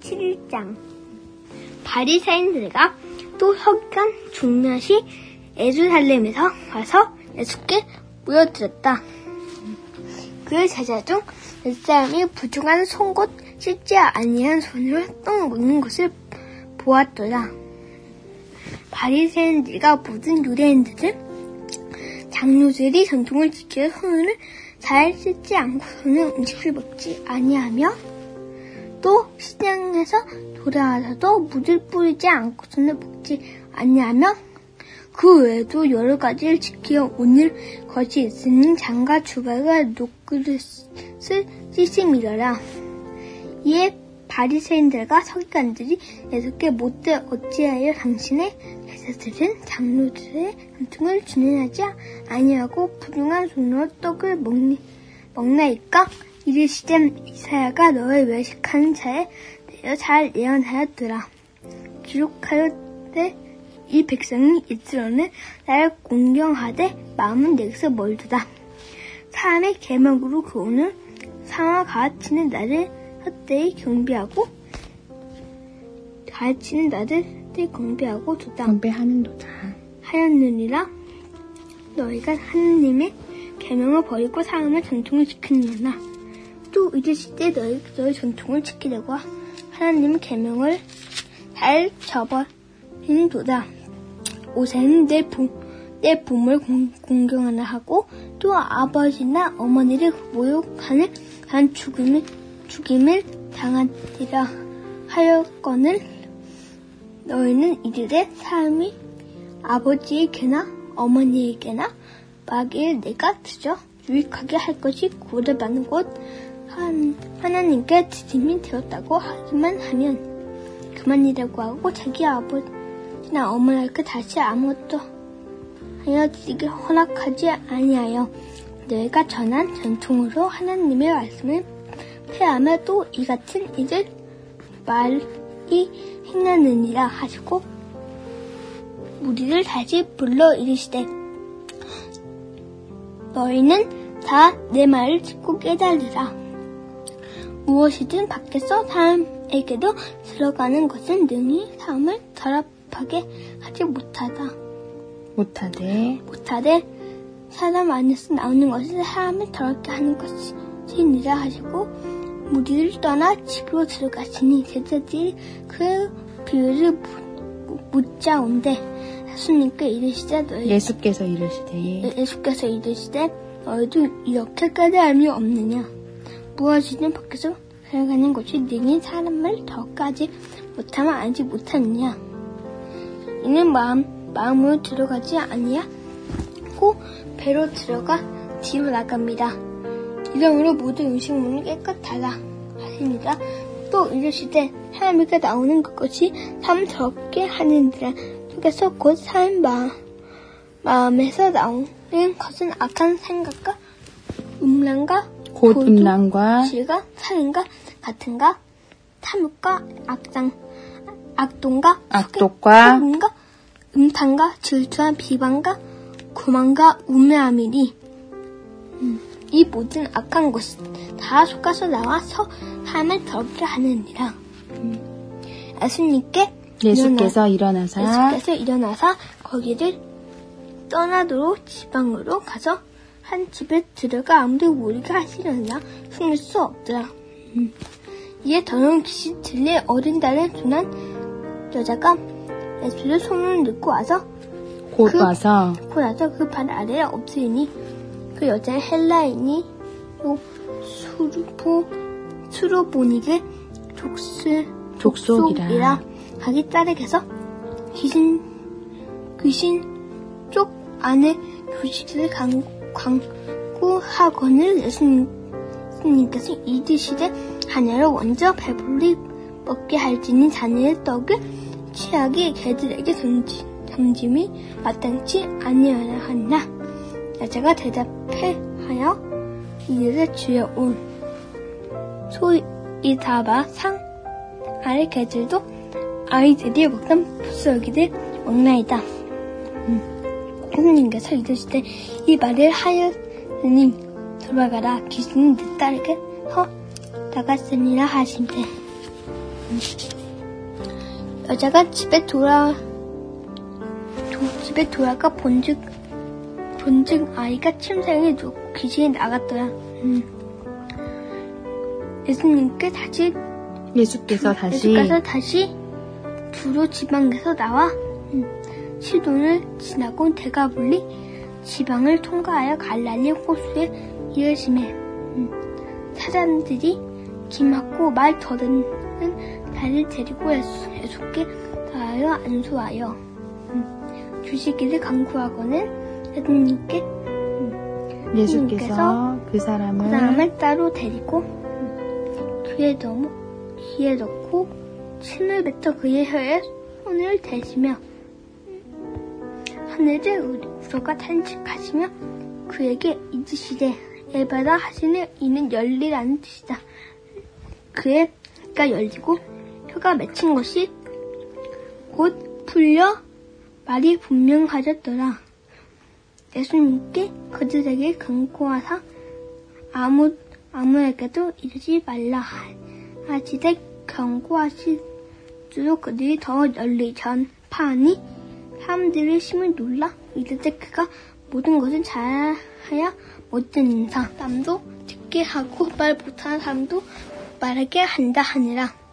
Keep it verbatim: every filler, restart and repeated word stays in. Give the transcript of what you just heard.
칠 장. 바리새인들과 또 서기관 중몇이 예루살렘에서 와서 예수께 모여들었다. 그 제자 중 몇 사람이 부정한 송곳 씻지 아니한 손으로 떡 먹는 것을 보았더라. 바리새인들과 모든 유대인들은 장로들이 전통을 지켜 손을 잘 씻지 않고서는 음식을 먹지 아니하며 또 시장에서 돌아와서도 물을 뿌리지 않고서는 먹지 아니하며 그 외에도 여러 가지를 지켜 오늘 것이 있으니 장과 주발과 녹그릇을 씻음이더라. 이에 바리새인들과 서기관들이 예수께 묻되 어찌하여 당신의 제자들은 장로들의 전통을 준행하지 아니하고 부정한 손으로 떡을 먹니, 먹나이까? 이르시되 이사야가 너를 외식하는 자에 대하여 잘 예언하였더라. 기록하였되 이 백성이 이스라엘은 나를 공경하되 마음은 내게서 멀도다. 사람의 계명으로 그오는 상아 가르치는 나를 헛되이 경배하고 가르치는 나를 헛되이 경배하고 도다. 경배하는 도다. 하였느니라. 너희가 하느님의 계명을 버리고 사람의 전통을 지키느냐. 또 이르시되 너희, 너희 전통을 지키려고 하나님의 계명을 잘 저버리는 도다. 오새는 내, 부, 내 부모를 공, 공경하나 하고 또 아버지나 어머니를 모욕하는 한 죽음을, 죽임을 당하리라 하였거늘 너희는 이르되 사람이 아버지에게나 어머니에게나 마귀를 내가 드려 유익하게 할 것이 구원받는 곳 하나님께 드림이 되었다고 하기만 하면 그만이라고 하고 자기 아버지나 어머니께 다시 아무것도 하여 드리길 허락하지 아니하여 너희가 전한 전통으로 하나님의 말씀을 폐하며 또 이 같은 일을 말이 행하느니라 하시고 무리를 다시 불러 이르시되 너희는 다 내 말을 듣고 깨달으라. 무엇이든 밖에서 사람에게도 들어가는 것은 능히 사람을 결합하게 하지 못하다. 못하되 못하되 사람 안에서 나오는 것은 사람을 더럽게 하는 것이니라 하시고 무리를 떠나 집으로 들어가시니 제자들이 그 비유를 묻자온데 예수님께 이르시되 너희 예수께서 이르시되 예수께서 이르시되 너희도 이렇게 깨달음이 없느냐. 무엇이든 밖에서 살아가는 것이 능히 사람을 더까지 못하면 알지 못하느냐. 이는 마음, 마음으로 들어가지 아니하고 배로 들어가 뒤로 나갑니다. 이러므로 모든 음식물은 깨끗하다 하십니다. 또 이르시되 사람에게 나오는 그것이 사람 더럽게 하느니라. 속에서 곧 사람 마음, 마음에서 나오는 것은 악한 생각과 음란과 곧 음란과 질과 살인과 같은가 탐욕과 악상 악동과 악독과 소금과 음탕과 질투와 비방과 교만과 우매함이니 음, 이 모든 악한 것이 다 속아서 나와서 사람을 더럽게 하느니라. 음. 예수님께 예수께서 일어나사 예수께서 일어나사 거기를 떠나도록 지방으로 가서 한 집에 들어가 아무도 모르게 하시려나 숨길 수 없더라. 음. 이에 더러운 귀신 들려 어린 딸을 둔한 여자가 예수를 손을 넣고 와서 곧 그, 와서 곧 와서 그 발 아래에 엎드리니 그 여자는 헬라인이 요 수르포 수로보니게 족스 족속이라 자기 딸에게서 귀신 귀신 쪽 안에 교식을 강고 광고하거늘 예수님께서 이르시되 자녀를 먼저 배불리 먹게 할지니 자녀의 떡을 취하게 개들에게 던지, 던짐이 마땅치 아니하라 하나. 여자가 대답하여 이르되 주여 온 소위 다바 상 아래 개들도 아이들이 먹던 부스러기를 먹나이다. 음. 예수님께서 이르시되 이 말을 하였으니 돌아가라 귀신이 내 딸에게 서 나갔으니라 하시되 여자가 집에 돌아 도, 집에 돌아가 본즉 본즉 아이가 침상에 누워 귀신이 나갔더라. 음. 예수님께 다시 예수께서 주, 다시 예수께서 다시 주로 지방에서 나와 음, 시돈을 지나고 대가볼리 지방을 통과하여 갈릴리 호수에 이르시매 음, 사람들이 기막고 말 더듬는 달을 데리고 예수, 예수께 다하여 안수하여 음, 주시기를 간구하고는 예수님께 음, 예수께서 그 사람을, 그 사람을 따로 데리고 음, 귀에 넣고 귀에 넣고 침을 뱉어 그의 혀에 손을 대시며 하늘을 우러가 탄식하시며 그에게 이르시되 엘바다 하시는 이는 열리라는 뜻이다. 그의 귀가 열리고 혀가 맺힌 것이 곧 풀려 말이 분명하졌더라. 예수님께 그들에게 간구하사 아무 아무에게도 이르지 말라 하시되 경고하시도록 그들이 더 열리 전파하니 사람들의 심을 놀라 이르되 그가 모든 것을 잘하여 못 듣는 사람도 듣게 하고 말 못하는 사람도 말하게 한다 하니라.